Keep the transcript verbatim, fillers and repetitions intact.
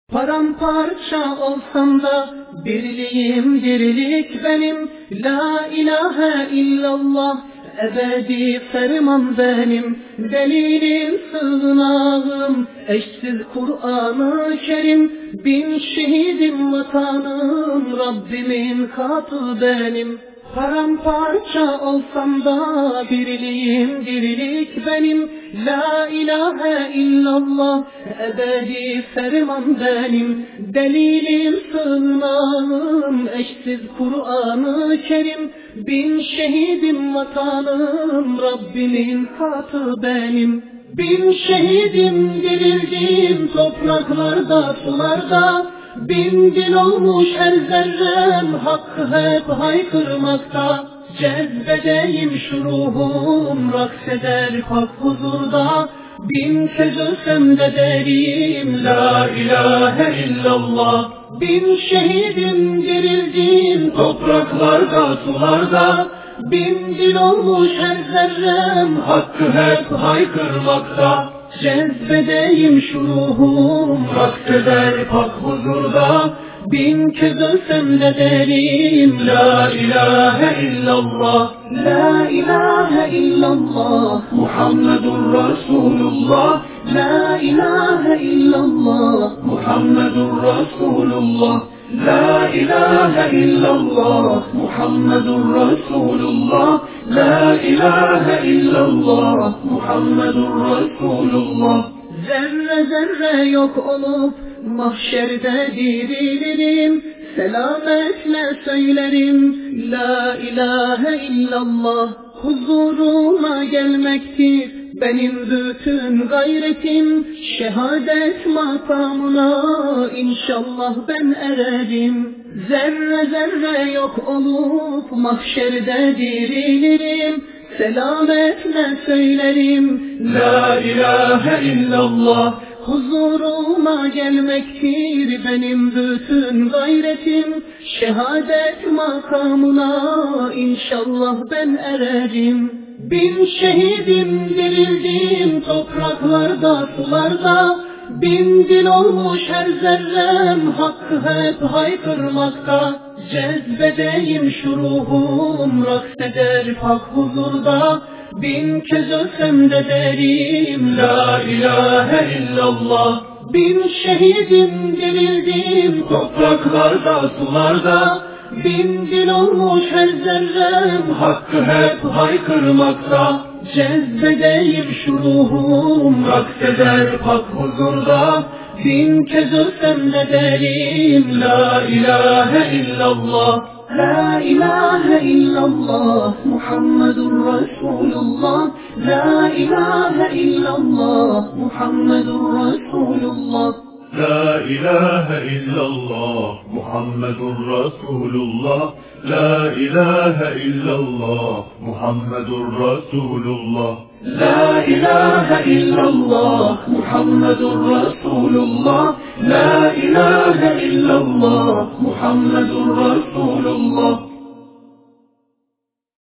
Paramparça olsam da birliğim dirilik benim. La ilahe illallah ebedi ferman benim. Delilim sığınağım eşsiz Kur'an-ı Kerim. Bin şehidim vatanım Rabbimin katı benim. Paramparça olsam da birliğim dirilik benim. La ilahe illallah ebedi ferman benim. Delilim sığınağım eşsiz Kur'an-ı Kerim. Bin şehidim vatanım Rabbimin katı benim. Bin şehidim dirildim topraklarda sularda. Bin dil olmuş her zerrem hakkı hep haykırmakta. Cezbedeyim şu ruhum rakseder pak huzurda. Bin kez ölsem de derim la ilahe illallah. Bin şehidim dirildim topraklarda sularda. Bin dil olmuş her zerrem hakkı hep haykırmakta. Cezbedeyim şu ruhum rakseder pak huzurda. Bin kez ölsem de derim la ilahe illallah. La ilahe illallah Muhammedur Resulullah. La ilahe illallah Muhammedur Resulullah. La ilahe illallah Muhammedur Resulullah. La ilahe illallah Muhammedur Resulullah. Zerre zerre yok olup mahşerde dirilirim. Selametle söylerim la ilahe illallah. Huzuruna gelmektir benim bütün gayretim. Şehadet makamına inşallah ben ererim. Zerre zerre yok olup mahşerde dirilirim. Selametle söylerim la ilahe illallah. Huzuruna gelmektir benim bütün gayretim. Şehadet makamına inşallah ben ererim. Bin şehidim dirildim topraklarda sularda. Bin dil olmuş her zerrem hakkı hep haykırmakta. Cezbedeyim şu ruhum rakseder pak huzurda. Bin kez ölsem de derim la ilahe illallah. Bin şehidim dirildim topraklarda sularda. Bin dil olmuş her zerrem hakkı hep haykırmakta. Cezbedeyim şu ruhum rakseder pak huzurda. Bin kez ölsem de derim la ilahe illallah. La ilahe illallah Muhammedur Resulullah. La ilahe illallah Muhammedur Resulullah. La ilahe illallah Muhammedur Resulullah. La ilahe illallah Muhammedur Resulullah. La ilahe illallah Muhammedur Resulullah. La ilahe illallah Muhammedur Resulullah.